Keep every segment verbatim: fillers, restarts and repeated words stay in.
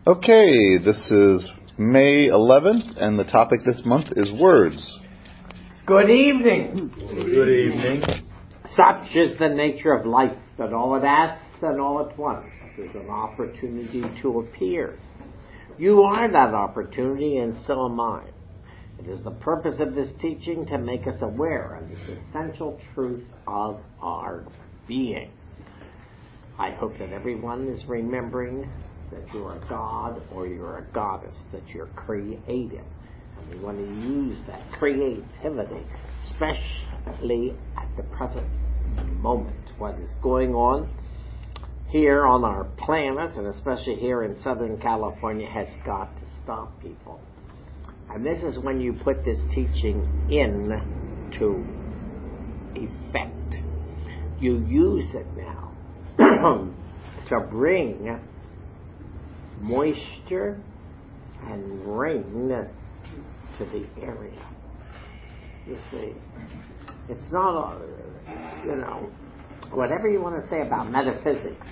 Okay, this is May eleventh, and the topic this month is words. Good evening. Good evening. Such is the nature of life, that all it asks and all at once is an opportunity to appear. You are that opportunity, and so am I. It is the purpose of this teaching to make us aware of this essential truth of our being. I hope that everyone is remembering that you're a god or you're a goddess, that you're creative. And we want to use that creativity, especially at the present moment. What is going on here on our planet, and especially here in Southern California, has got to stop, people. And this is when you put this teaching into effect. You use it now to bring moisture and rain to the area. You see, it's not, a, you know, whatever you want to say about metaphysics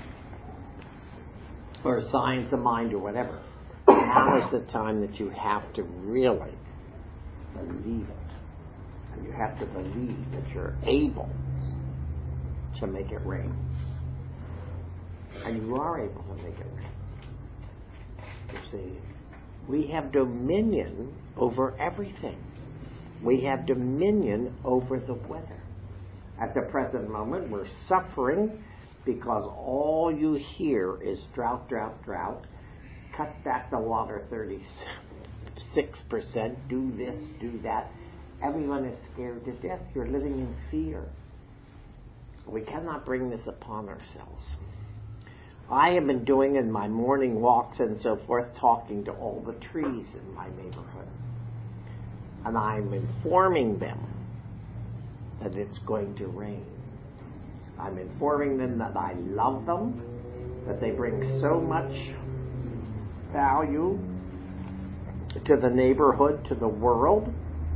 or science of mind or whatever, now is the time that you have to really believe it. And you have to believe that you're able to make it rain. And you are able to make it rain. You see, we have dominion over everything. We have dominion over the weather. At the present moment, we're suffering because all you hear is drought, drought, drought. Cut back the water thirty-six percent. Do this, do that. Everyone is scared to death. You're living in fear. We cannot bring this upon ourselves. I have been doing in my morning walks and so forth, talking to all the trees in my neighborhood. And I'm informing them that it's going to rain. I'm informing them that I love them, that they bring so much value to the neighborhood, to the world.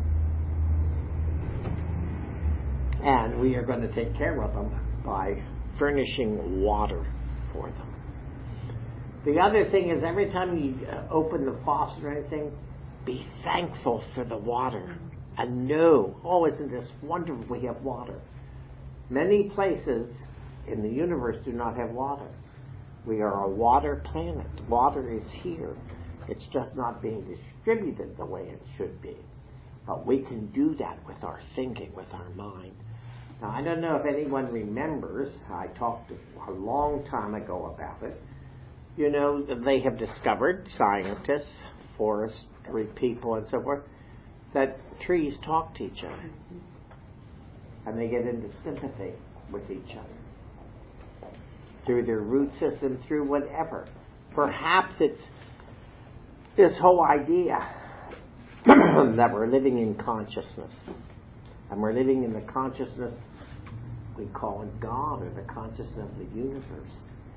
And we are going to take care of them by furnishing water for them. The other thing is, every time you uh, open the faucet or anything, be thankful for the water and know, oh, isn't this wonderful, we have water. Many places in the universe do not have water. We are a water planet. Water is here. It's just not being distributed the way it should be. But we can do that with our thinking, with our mind. Now, I don't know if anyone remembers, I talked a long time ago about it. You know, they have discovered, scientists, forestry people and so forth, that trees talk to each other. And they get into sympathy with each other. Through their root system, through whatever. Perhaps it's this whole idea that we're living in consciousness. And we're living in the consciousness, we call it God, or the consciousness of the universe.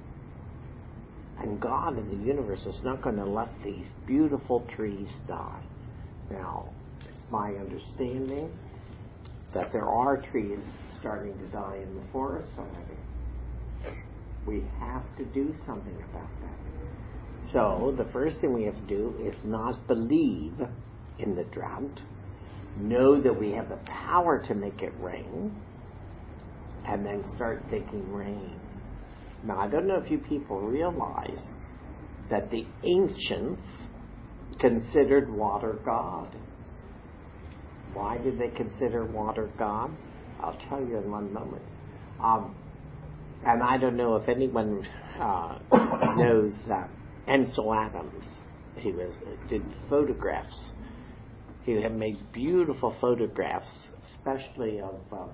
And God in the universe is not going to let these beautiful trees die. Now, it's my understanding that there are trees starting to die in the forest already. We have to do something about that. So, the first thing we have to do is not believe in the drought. Know that we have the power to make it rain, and then start thinking rain. Now, I don't know if you people realize that the ancients considered water God. Why did they consider water God? I'll tell you in one moment. Um, and I don't know if anyone uh, knows uh, Ansel Adams. He was did photographs. He had made beautiful photographs, especially of uh,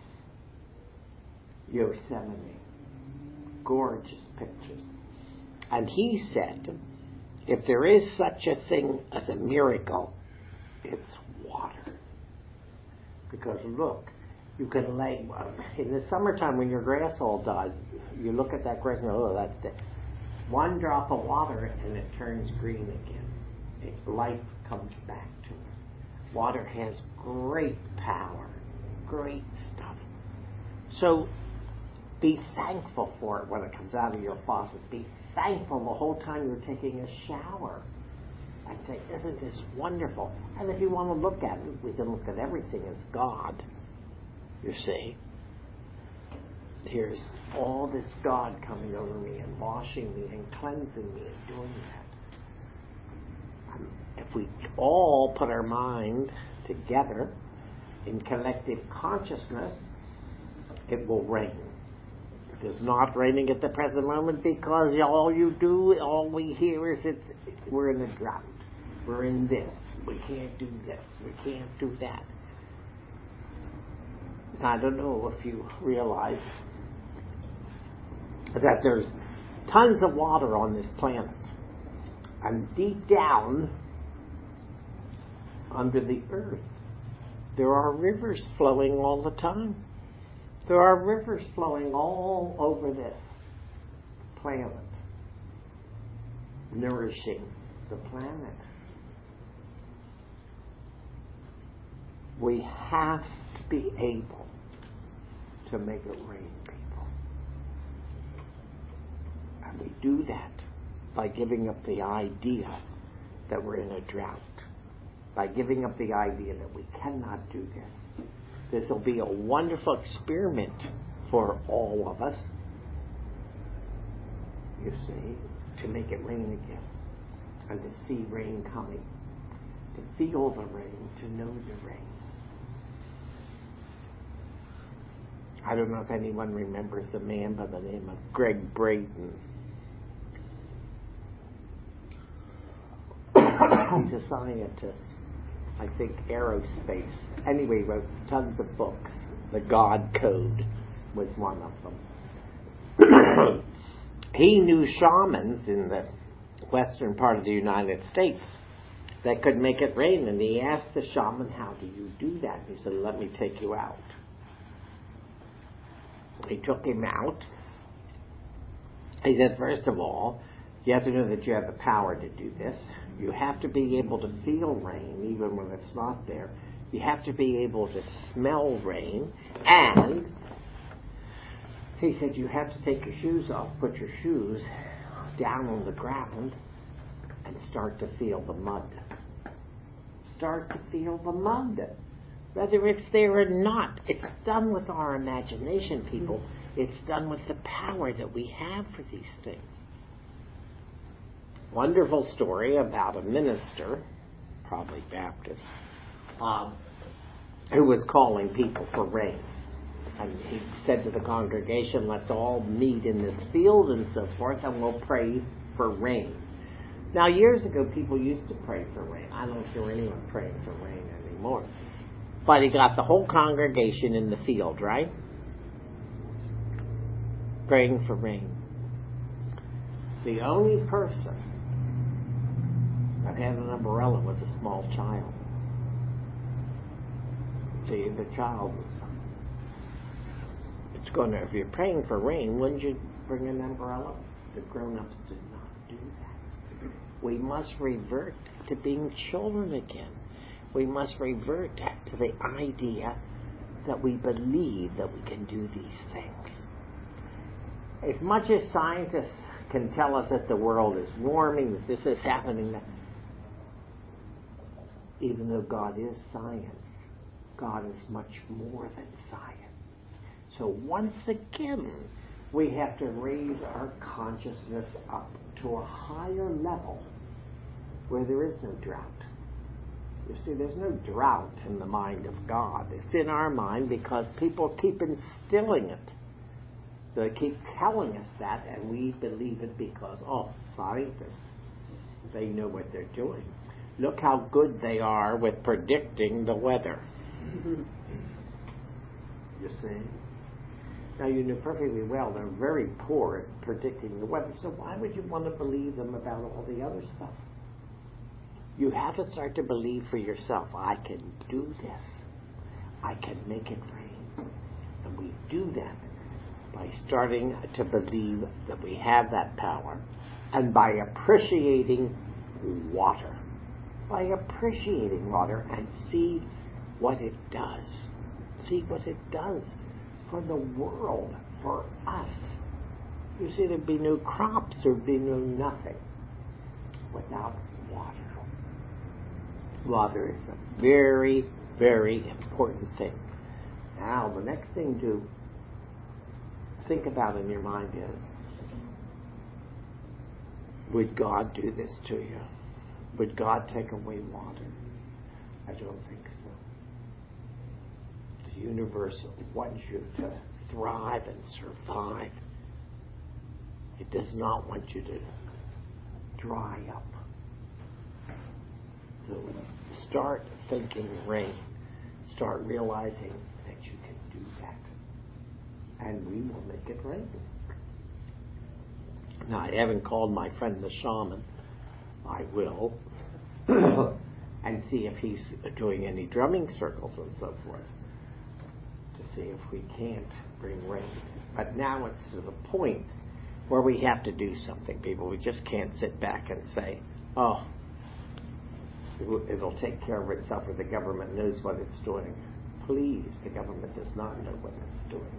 Yosemite. Gorgeous pictures. And he said, if there is such a thing as a miracle, it's water. Because look, you can lay, in the summertime when your grass all dies, you look at that grass and go, oh, that's dead. One drop of water and it turns green again. It, life comes back to it. Water has great power, great stuff. So Be thankful for it when it comes out of your faucet. Be thankful the whole time you're taking a shower. And say, isn't this wonderful? And if you want to look at it, we can look at everything as God. You see? Here's all this God coming over me and washing me and cleansing me and doing that. And if we all put our mind together in collective consciousness, it will rain. It is not raining at the present moment because all you do, all we hear is it's we're in a drought. We're in this. We can't do this. We can't do that. I don't know if you realize that there's tons of water on this planet. And deep down under the earth, there are rivers flowing all the time. There are rivers flowing all over this planet, nourishing the planet. We have to be able to make it rain, people. And we do that by giving up the idea that we're in a drought, by giving up the idea that we cannot do this. This will be a wonderful experiment for all of us, you see, to make it rain again, and to see rain coming, to feel the rain, to know the rain. I don't know if anyone remembers a man by the name of Greg Braden. He's a scientist. I think aerospace. Anyway, he wrote tons of books. The God Code was one of them. He knew shamans in the western part of the United States that could make it rain, and he asked the shaman, how do you do that? He said, let me take you out. He took him out. He said, first of all, you have to know that you have the power to do this. You have to be able to feel rain even when it's not there. You have to be able to smell rain. And he said you have to take your shoes off, put your shoes down on the ground, and start to feel the mud. Start to feel the mud. Whether it's there or not, it's done with our imagination, people. It's done with the power that we have for these things. Wonderful story about a minister, probably Baptist, um, who was calling people for rain. And he said to the congregation, let's all meet in this field and so forth, and we'll pray for rain. Now, years ago, people used to pray for rain. I don't hear anyone praying for rain anymore. But he got the whole congregation in the field, right? Praying for rain. The only person that had an umbrella was a small child. See, the child was, it's going to, if you're praying for rain, wouldn't you bring an umbrella? The grown-ups did not do that. We must revert to being children again. We must revert to the idea that we believe that we can do these things. As much as scientists can tell us that the world is warming, that this is happening, that even though God is science, God is much more than science. So once again, we have to raise our consciousness up to a higher level where there is no drought. You see, there's no drought in the mind of God. It's in our mind because people keep instilling it. They keep telling us that, and we believe it because, oh, scientists, they know what they're doing. Look how good they are with predicting the weather. You see? Now, you know perfectly well they're very poor at predicting the weather, so why would you want to believe them about all the other stuff? You have to start to believe for yourself, I can do this. I can make it rain. And we do that by starting to believe that we have that power and by appreciating water. By appreciating water and see what it does. See what it does for the world. for us. You see, there'd be no crops, there'd be no nothing without water. Water is a very, very important thing. Now, the next thing to think about in your mind is, would God do this to you? Would God take away water? I don't think so. The universe wants you to thrive and survive. It does not want you to dry up. So start thinking rain. Start realizing that you can do that. And we will make it rain. Now, I haven't called my friend the shaman. I will. And see if he's doing any drumming circles and so forth. To see if we can't bring rain. But now it's to the point where we have to do something, people. We just can't sit back and say, oh, it'll take care of itself, or the government knows what it's doing. Please, the government does not know what it's doing.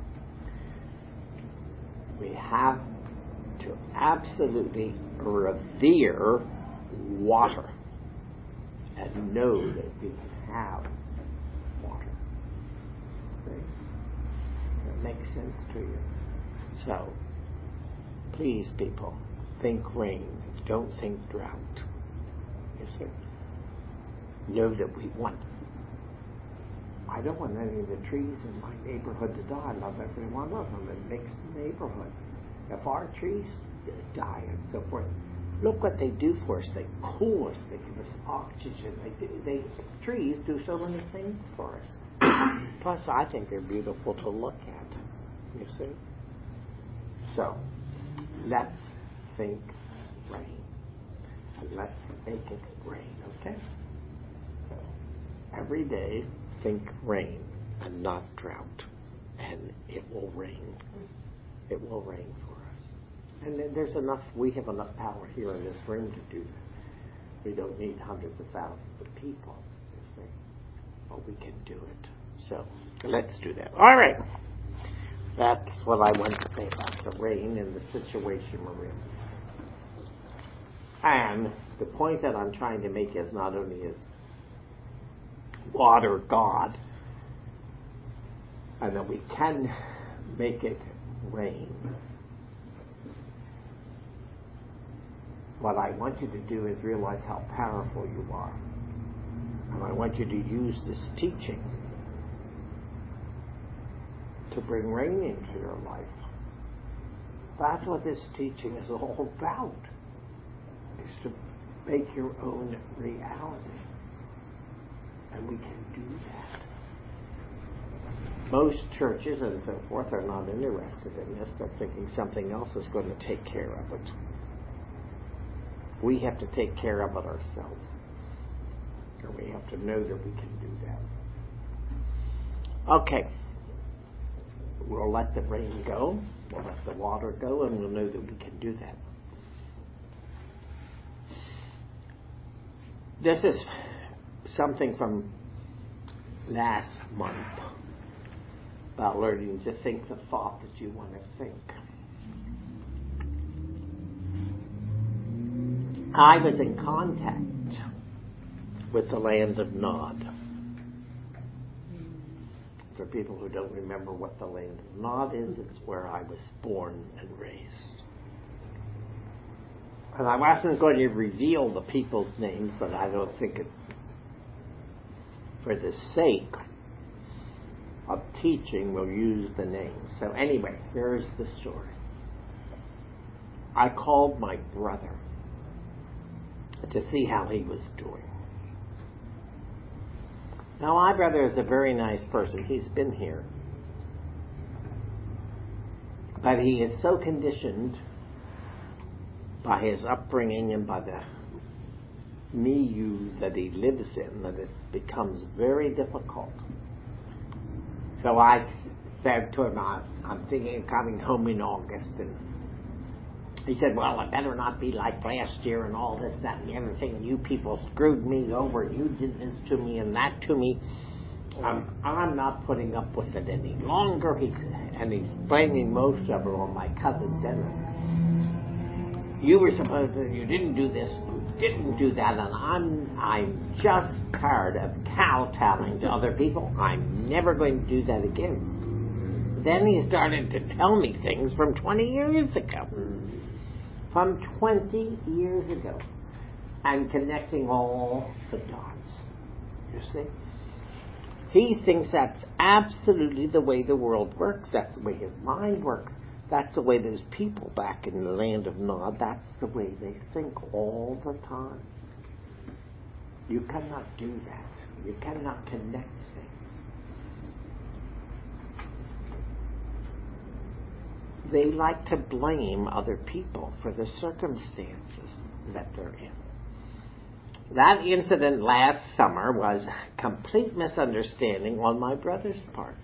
We have to absolutely revere water and know that we can have water. See? That makes sense to you. So, please, people, think rain. Don't think drought. You see? Know that we want. I don't want any of the trees in my neighborhood to die. I love every one of them. It makes the neighborhood. If our trees die and so forth, look what they do for us. They cool us. They give us oxygen. They do, they trees do so many things for us. Plus, I think they're beautiful to look at. You see? So, let's think rain. And let's make it rain, okay? So, every day, think rain and not drought. And it will rain. It will rain for us. And there's enough, we have enough power here in this room to do that. We don't need hundreds of thousands of people, you see. But we can do it. So, let's do that. All right. That's what I want to say about the rain and the situation we're in. And the point that I'm trying to make is not only is water God, and that we can make it rain. What I want you to do is realize how powerful you are. And I want you to use this teaching to bring rain into your life. That's what this teaching is all about. Is to make your own reality. And we can do that. Most churches and so forth are not interested in this. They're thinking something else is going to take care of it. We have to take care of it ourselves. Or we have to know that we can do that. Okay. We'll let the rain go. We'll let the water go, and we'll know that we can do that. This is something from last month about learning to think the thought that you want to think. I was in contact with the land of Nod. For people who don't remember what the land of Nod is, it's where I was born and raised. And I wasn't going to reveal the people's names, but I don't think it's for the sake of teaching, we'll use the names. So anyway, here's the story. I called my brother to see how he was doing. Now, my brother is a very nice person. He's been here. But he is so conditioned by his upbringing and by the milieu that he lives in that it becomes very difficult. So I said to him, I'm thinking of coming home in August. And he said, well, it better not be like last year and all this, that, and the other thing. You people screwed me over. You did this to me and that to me. I'm, I'm not putting up with it any longer. He's, and he's blaming most of it on my cousin Dennis. You were supposed to, you didn't do this, you didn't do that, and I'm, I'm just tired of kowtowing to other people. I'm never going to do that again. Then he started to tell me things from twenty years ago. From twenty years ago. And connecting all the dots. You see? He thinks that's absolutely the way the world works. That's the way his mind works. That's the way those people back in the land of Nod, that's the way they think all the time. You cannot do that. You cannot connect things. They like to blame other people for the circumstances that they're in. That incident last summer was complete misunderstanding on my brother's part.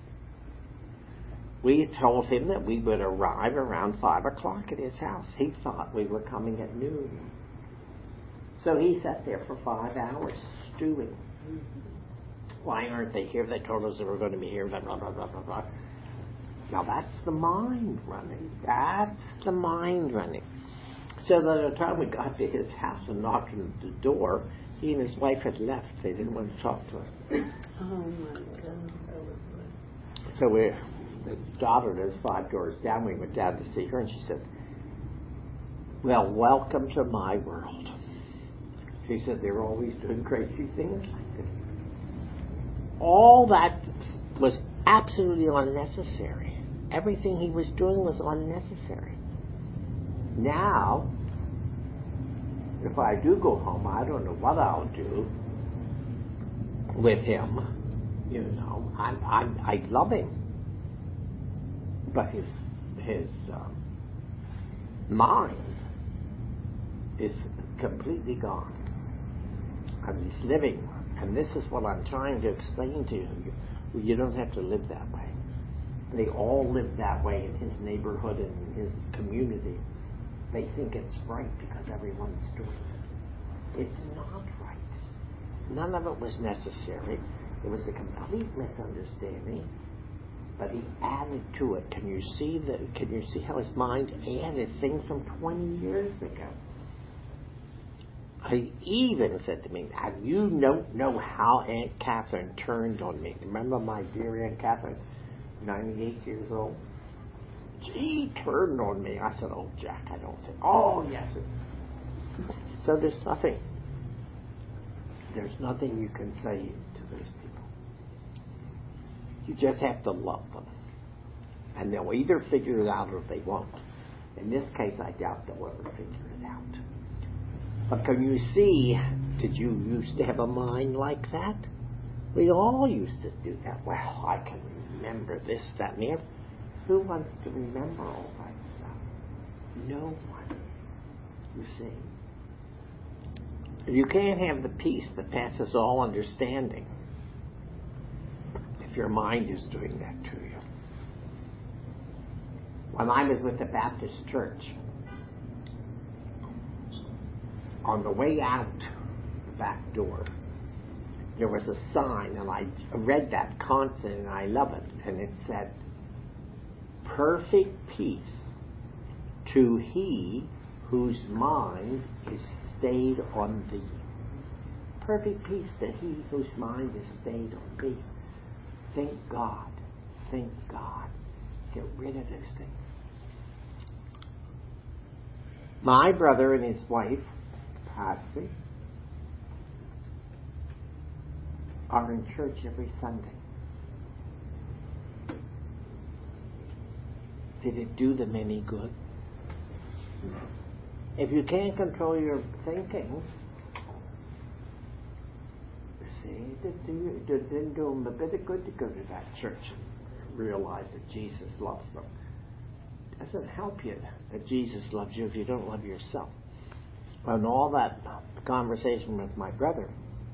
We told him that we would arrive around five o'clock at his house. He thought we were coming at noon. So he sat there for five hours stewing. Why aren't they here? They told us they were going to be here, blah, blah, blah, blah, blah, blah. Now that's the mind running. That's the mind running. So by the time we got to his house and knocked on the door, he and his wife had left. They didn't want to talk to us. Oh my God, that was nice. So we, the daughter lives five doors down. We went down to see her, and she said, "Well, welcome to my world." She said they're always doing crazy things like this. All that was absolutely unnecessary. Everything he was doing was unnecessary. Now, if I do go home, I don't know what I'll do with him. You know, I I, I love him, but his his um, mind is completely gone. And he's living, and this is what I'm trying to explain to you. You, you don't have to live that way. They all live that way in his neighborhood and in his community. They think it's right because everyone's doing it. It's not right. None of it was necessary. It was a complete misunderstanding. But he added to it. Can you see the? Can you see how his mind added things from twenty years ago? He even said to me, "And you don't know how Aunt Catherine turned on me. Remember my dear Aunt Catherine, ninety-eight years old? She turned on me." I said, "Oh, Jack, I don't think." "Oh, yes." So there's nothing. There's nothing you can say to those people. You just have to love them. And they'll either figure it out or they won't. In this case, I doubt they'll ever figure it out. But can you see, did you used to have a mind like that? We all used to do that. Well, I can remember this, that, and the other. Who wants to remember all that stuff? No one. You see? You can't have the peace that passes all understanding if your mind is doing that to you. When I was with the Baptist church, on the way out the back door, there was a sign, and I read that constant, and I love it, and it said, "Perfect peace to he whose mind is stayed on thee." Perfect peace to he whose mind is stayed on thee. Thank God. Thank God. Get rid of those things. My brother and his wife, Patsy, are in church every Sunday. Did it do them any good? If you can't control your thinking, you see, it didn't do, it didn't do them a bit of good to go to that church and realize that Jesus loves them. It doesn't help you that Jesus loves you if you don't love yourself. And all that conversation with my brother,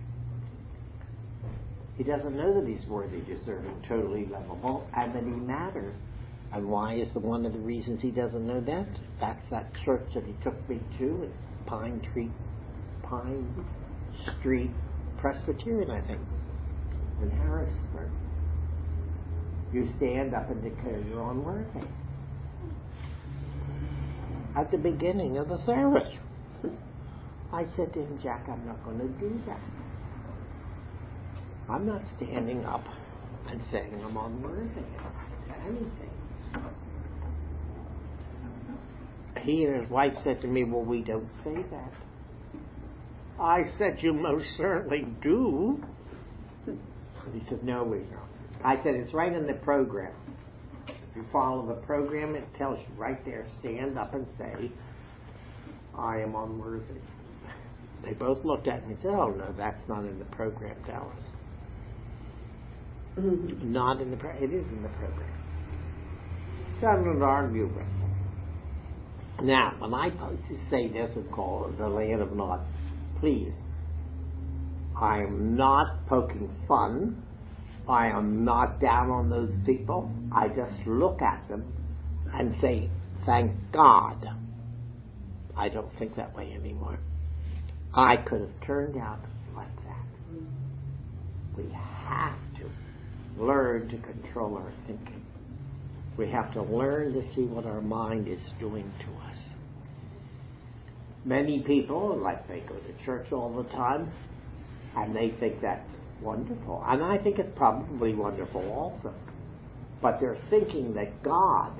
he doesn't know that he's worthy, deserving, totally lovable, and that he matters. And why is the one of the reasons he doesn't know that? That's that church that he took me to. It's Pine Tree, Pine Street Presbyterian, I think. in Harrisburg. You stand up and declare you're unworthy. At the beginning of the service, I said to him, Jack, I'm not going to do that. I'm not standing up and saying I'm unworthy of anything. He and his wife said to me, well, we don't say that. I said, you most certainly do. He said, no, we don't. I said, it's right in the program. If you follow the program, it tells you right there, stand up and say, I am unworthy. They both looked at me and said, oh, no, that's not in the program, Dallas. Mm-hmm. Not in the program. It is in the program. So I'm going to argue with them. Now, when I say this and call it the land of Nod, please, I am not poking fun. I am not down on those people. I just look at them and say, thank God I don't think that way anymore. I could have turned out like that. We have to learn to control our thinking. We have to learn to see what our mind is doing to us. Many people, like they go to church all the time, and they think that's wonderful. And I think it's probably wonderful also. But they're thinking that God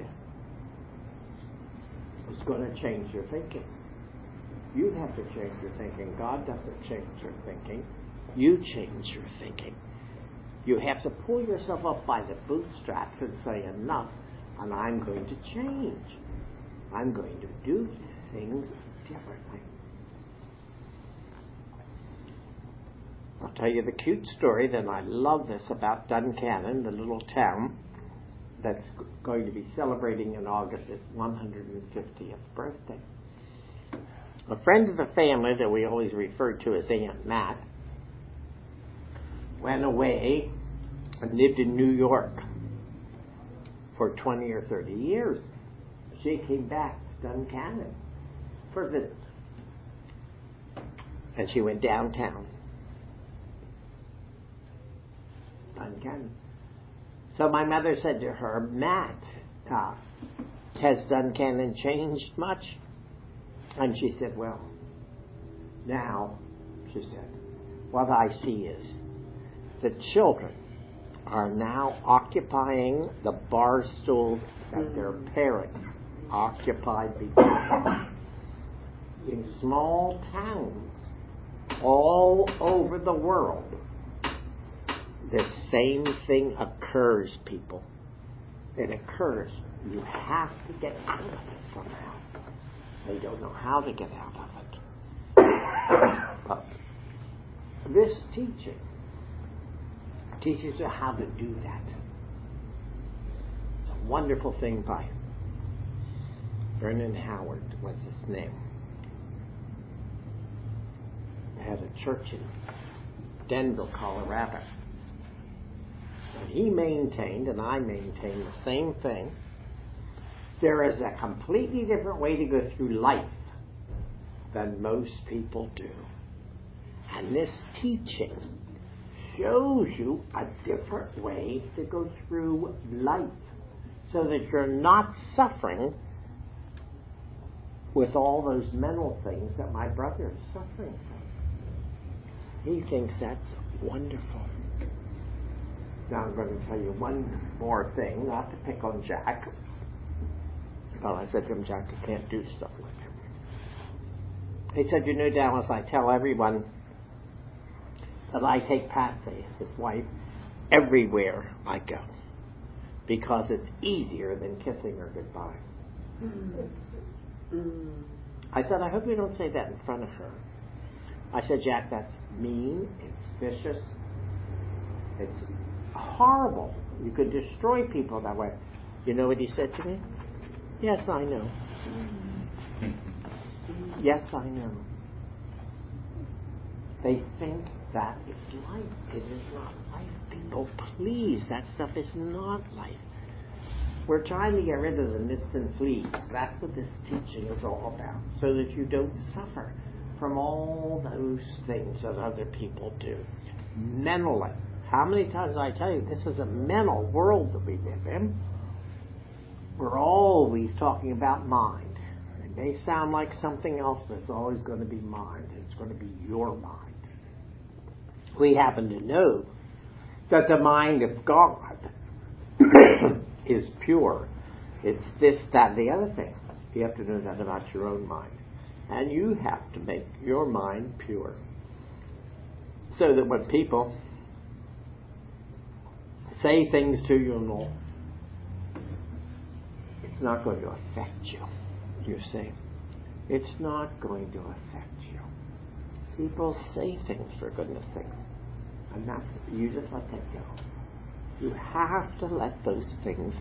is going to change your thinking. You have to change your thinking. God doesn't change your thinking. You change your thinking. You have to pull yourself up by the bootstraps and say, enough, and I'm going to change. I'm going to do things differently. I'll tell you the cute story, then I love this, about Duncannon, the little town that's going to be celebrating in August its one hundred fiftieth birthday. A friend of the family that we always refer to as Aunt Matt went away and lived in New York for twenty or thirty years. She came back to Duncannon for a visit. And she went downtown. Duncannon. So my mother said to her, Matt, uh, has Duncannon changed much? And she said, well, now, she said, what I see is the children are now occupying the bar stools that their parents occupied before. In small towns all over the world, the same thing occurs, people. It occurs. You have to get out of it somehow. They don't know how to get out of it. But this teaching teaches you how to do that. It's a wonderful thing by Vernon Howard, was his name. He had a church in Denver, Colorado. And he maintained, and I maintain the same thing. There is a completely different way to go through life than most people do. And this teaching shows you a different way to go through life so that you're not suffering with all those mental things that my brother is suffering from. He thinks that's wonderful. Now I'm going to tell you one more thing, not to pick on Jack. Well, I said to him, Jack, you can't do stuff like that. He said, you know, Dallas, I tell everyone that I take Patsy, his wife, everywhere I go, because it's easier than kissing her goodbye. Mm-hmm. I said, I hope you don't say that in front of her. I said, Jack, that's mean, it's vicious, it's horrible. You could destroy people that way. You know what he said to me? Yes, I know. Yes, I know. They think that is life. It is not life, people. Please, that stuff is not life. We're trying to get rid of the nits and fleas. That's what this teaching is all about, so that you don't suffer from all those things that other people do. Mentally, How many times I tell you, this is a mental world that we live in. We're always talking about mind. It may sound like something else, but it's always going to be mind. It's going to be your mind. We happen to know that the mind of God is pure. It's this, that, and the other thing. You have to know that about your own mind. And you have to make your mind pure. So that when people say things to you and all, it's not going to affect you. You see? It's not going to affect you. People say things, for goodness sake. And that's, you just let that go. You have to let those things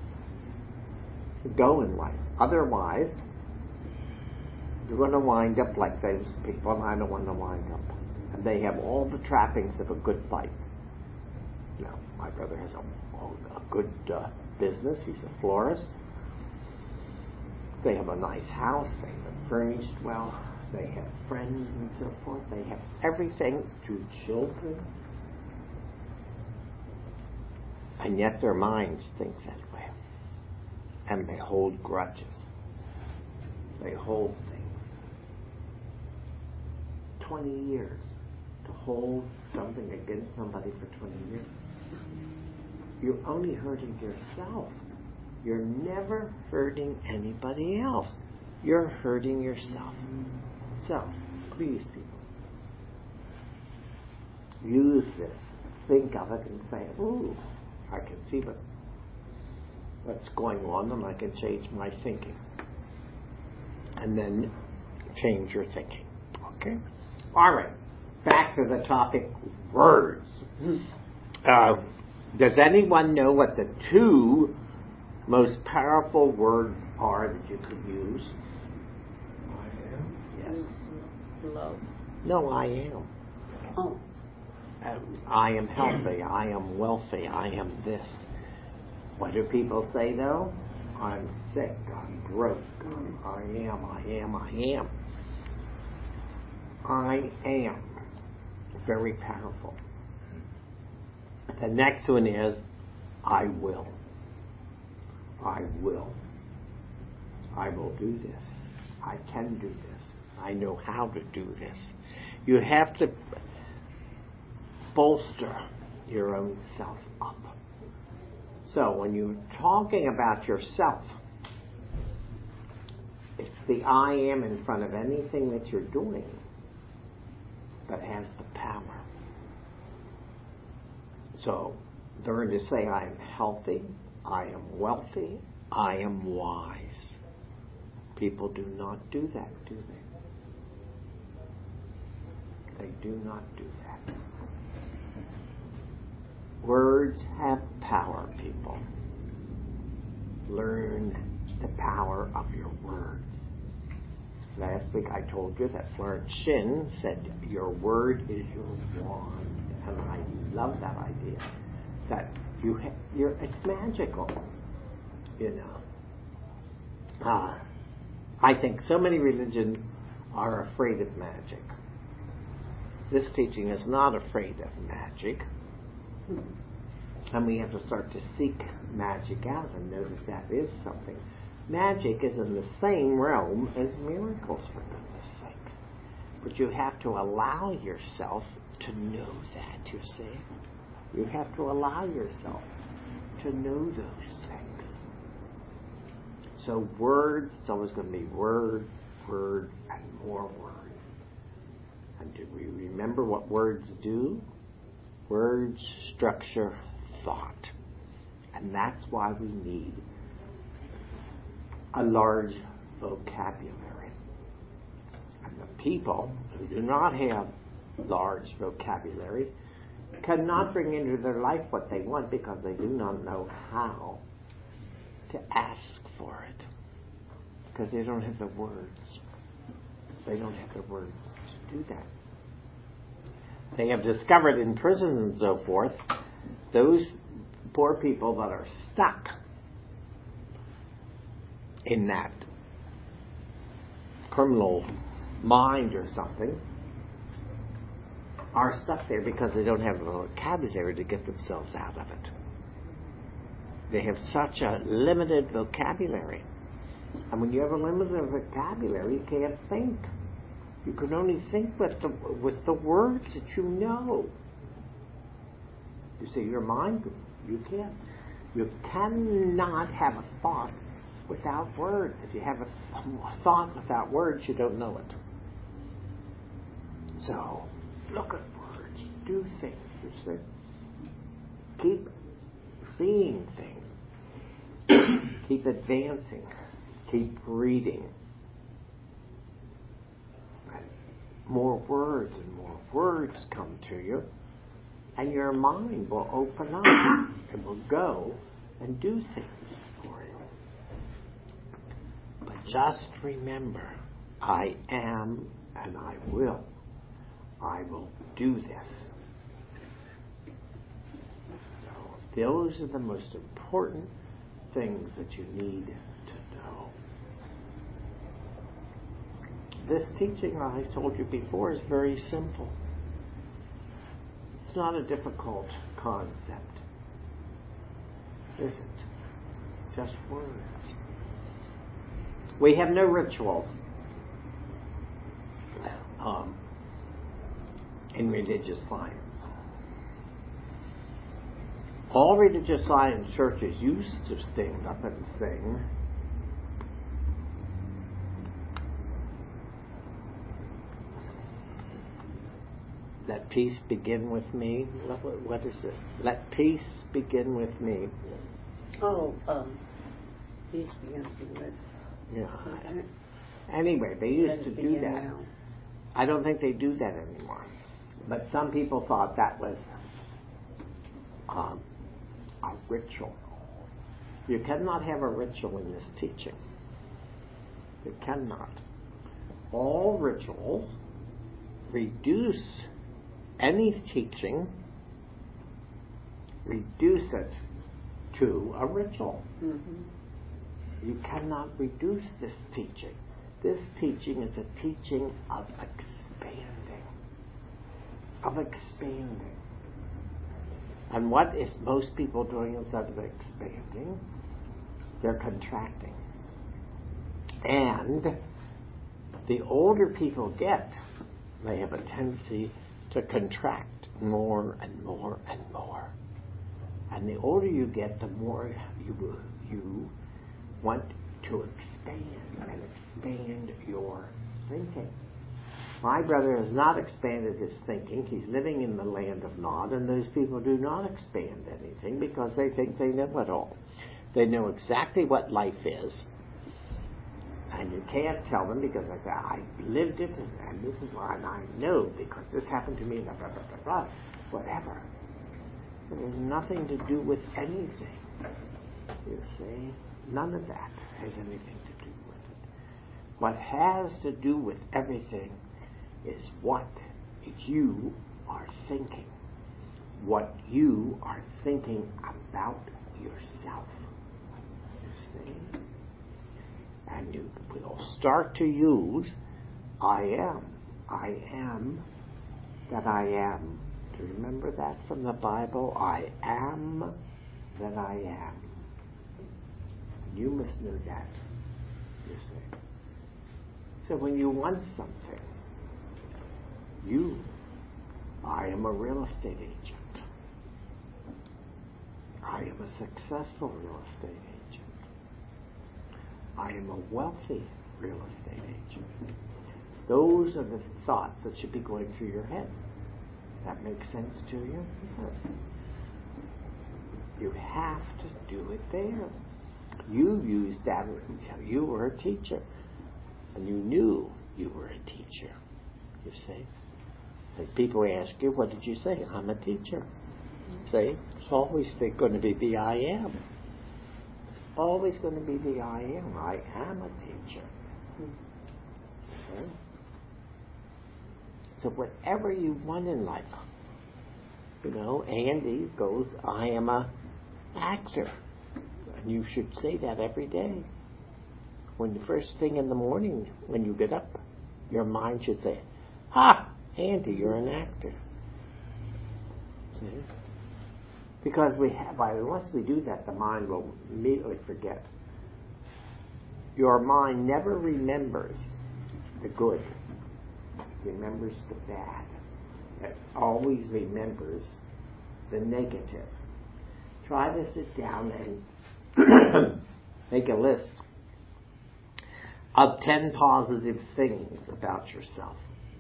go in life. Otherwise, you're going to wind up like those people, and I don't want to wind up. And they have all the trappings of a good life. Now, my brother has a, a good uh, business. He's a florist. They have a nice house. They have it furnished well. They have friends and so forth. They have everything. Two children. And yet their minds think that way. And they hold grudges. They hold things. Twenty years. To hold something against somebody for twenty years. You're only hurting yourself. You're never hurting anybody else. You're hurting yourself. So, please, people, use this. Think of it and say, ooh, I can see what, what's going on and I can change my thinking. And then change your thinking. Okay? All right. Back to the topic, words. Uh, does anyone know what the two most powerful words are that you could use? I am. Yes. Love. No, I am. Oh. Um, I am healthy. I am wealthy. I am this. What do people say though? I'm sick. I'm broke. I am. I am. I am. I am. Very powerful. The next one is I will. I will. I will do this. I can do this. I know how to do this. You have to bolster your own self up. So when you're talking about yourself, it's the I am in front of anything that you're doing that has the power. So learn to say I am healthy, I am wealthy, I am wise. People do not do that, do they? They do not do that. Words have power, people. Learn the power of your words. Last week I told you that Florence Shinn said your word is your wand. And I love that idea. That you ha- you're, it's magical. You know. Uh, I think so many religions are afraid of magic. This teaching is not afraid of magic. And we have to start to seek magic out and know that that is something. Magic is in the same realm as miracles, for goodness sake. But you have to allow yourself to know that, you see. You have to allow yourself to know those things. So words, it's always going to be word, word, and more words. And do we remember what words do? Words structure thought. And that's why we need a large vocabulary. And the people who do not have large vocabulary cannot bring into their life what they want because they do not know how to ask for it. Because they don't have the words. They don't have the words to do that. They have discovered in prisons and so forth, those poor people that are stuck in that criminal mind or something, are stuck there because they don't have the vocabulary to get themselves out of it. They have such a limited vocabulary. And when you have a limited vocabulary, you can't think. You can only think with the, with the words that you know. You see, your mind, you can't. You cannot have a thought without words. If you have a, a thought without words, you don't know it. So, look at words. Do things. You see. Keep seeing things. Keep advancing. Keep reading. And more words and more words come to you, and your mind will open up and will go and do things for you. But just remember, I am and I will. I will do this. So those are the most important things that you need to know. This teaching, as I told you before, is very simple. It's not a difficult concept, is it? Just words. We have no rituals um, in religious science. All religious science churches used to stand up and sing, "Let peace begin with me." What, what is it? Let peace begin with me. Oh, um, peace begins with it. Yeah. Anyway, they used to do that. Now. I don't think they do that anymore. But some people thought that was um, a ritual. You cannot have a ritual in this teaching. You cannot. All rituals reduce any teaching, reduce it to a ritual. Mm-hmm. You cannot reduce this teaching. This teaching is a teaching of expanding. Of expanding. And what is most people doing instead of expanding? They're contracting. And the older people get, they have a tendency to contract more and more and more. And the older you get, the more you you want to expand and expand your thinking. My brother has not expanded his thinking. He's living in the land of Nod, and those people do not expand anything because they think they know it all. They know exactly what life is, and you can't tell them because I say, I lived it, and this is why I know because this happened to me, blah, blah, blah, blah, blah, whatever. It has nothing to do with anything. You see? None of that has anything to do with it. What has to do with everything is what you are thinking. What you are thinking about yourself. You see? And you will start to use I am. I am that I am. Do you remember that from the Bible? I am that I am. You must know that, you see. So when you want something, you, I am a real estate agent. I am a successful real estate agent. I am a wealthy real estate agent. Those are the thoughts that should be going through your head. That makes sense to you? Yes. You have to do it there. You used that. You were a teacher, and you knew you were a teacher. You see, like people ask you, "What did you say?" I'm a teacher. See, it's always going to be the I am. It's always going to be the I am. I am a teacher. Okay? So whatever you want in life, you know, Andy goes, "I am a actor." And you should say that every day. When the first thing in the morning, when you get up, your mind should say, "Ah, Andy, you're an actor." See? Because we have, once we do that, the mind will immediately forget. Your mind never remembers the good. It remembers the bad. It always remembers the negative. Try to sit down and make a list of ten positive things about yourself.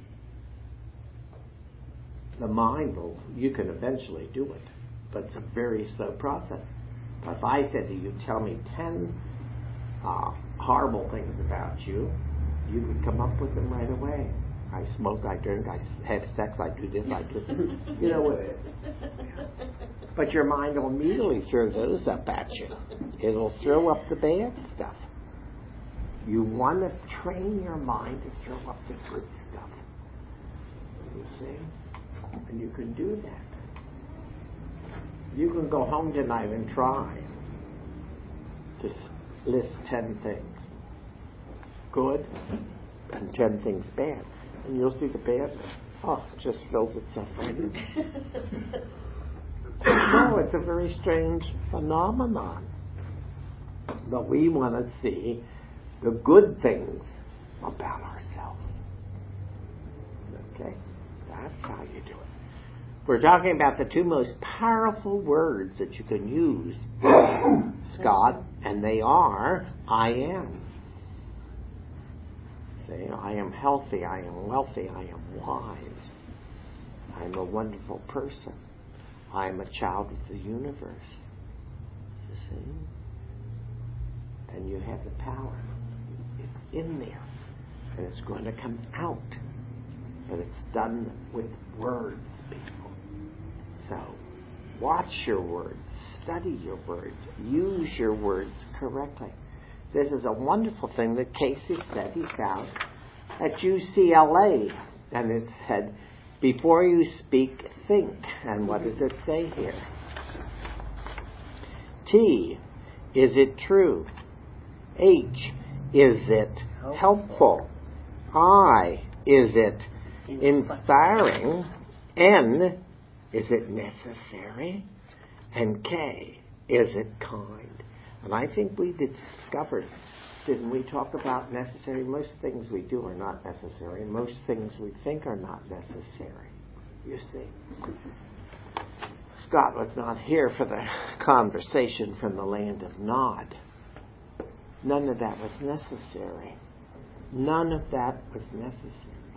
The mind will, you can eventually do it, but it's a very slow process. If I said to you, tell me ten uh, horrible things about you, you could come up with them right away. I smoke, I drink, I have sex, I do this, I do that. You know what? But your mind will immediately throw those up at you. It'll throw up the bad stuff. You want to train your mind to throw up the good stuff. You see? And you can do that. You can go home tonight and try. Just list ten things good and ten things bad. And you'll see the bad, oh, it just fills itself right in. No, it's a very strange phenomenon. But we want to see the good things about ourselves. Okay? That's how you do it. We're talking about the two most powerful words that you can use, Scott, and they are, I am. Say, I am healthy, I am wealthy, I am wise. I am a wonderful person. I am a child of the universe. You see? And you have the power. It's in there. And it's going to come out. But it's done with words, people. So, watch your words. Study your words. Use your words correctly. This is a wonderful thing that Casey said he found at U C L A. And it said, before you speak, think. And what does it say here? T, is it true? H, is it helpful? I, is it inspiring? N, is it necessary? And K, is it kind? And I think we discovered, didn't we talk about necessary? Most things we do are not necessary. Most things we think are not necessary. You see. Scott was not here for the conversation from the land of Nod. None of that was necessary. None of that was necessary.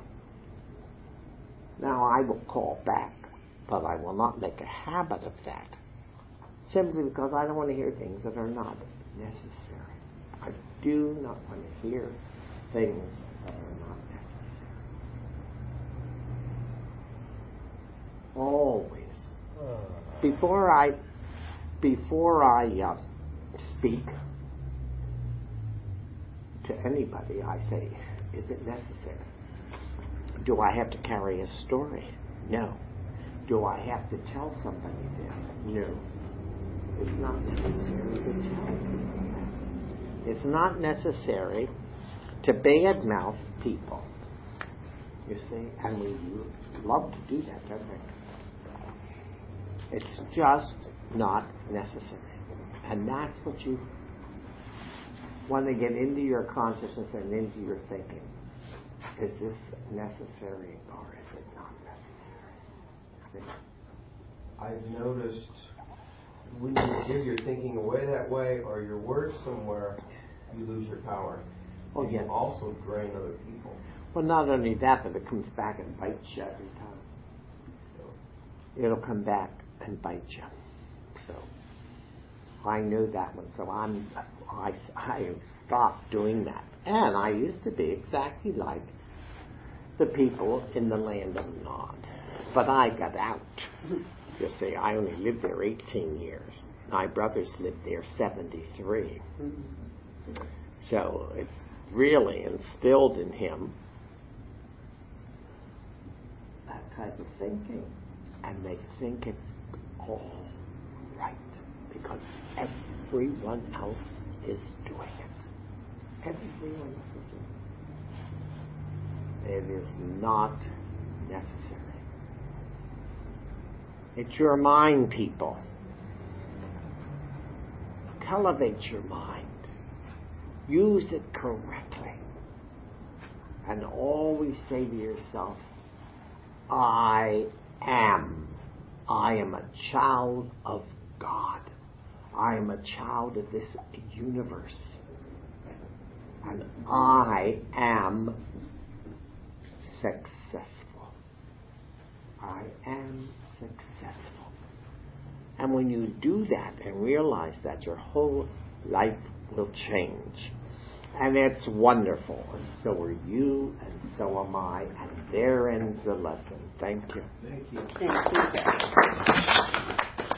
Now I will call back, but I will not make a habit of that. Simply because I don't want to hear things that are not necessary. I do not want to hear things that are not necessary. Always. Before I, before I uh, speak to anybody, I say, is it necessary? Do I have to carry a story? No. Do I have to tell somebody this? No. It's not necessary to tell people that. It's not necessary to badmouth people. You see? And we love to do that, don't we? It's just not necessary. And that's what you want to get into your consciousness and into your thinking. Is this necessary or is it not necessary? See? I've noticed when you give your thinking away that way or your words somewhere, you lose your power. Oh, and yeah. You also drain other people. Well, not only that, but it comes back and bites you every time. So. It'll come back and bite you. So I knew that one. So I'm, I, I stopped doing that. And I used to be exactly like the people in the land of Nod. But I got out. You see, I only lived there eighteen years. My brothers lived there seventy-three. So it's really instilled in him that type of thinking. And they think it's all right because everyone else is doing it. Everyone else is doing it. It is not necessary. It's your mind, people. Cultivate your mind. Use it correctly. And always say to yourself, I am. I am a child of God. I am a child of this universe. And I am successful. I am successful. And when you do that and realize that, your whole life will change. And it's wonderful. And so are you, and so am I. And there ends the lesson. Thank you. Thank you. Thank you.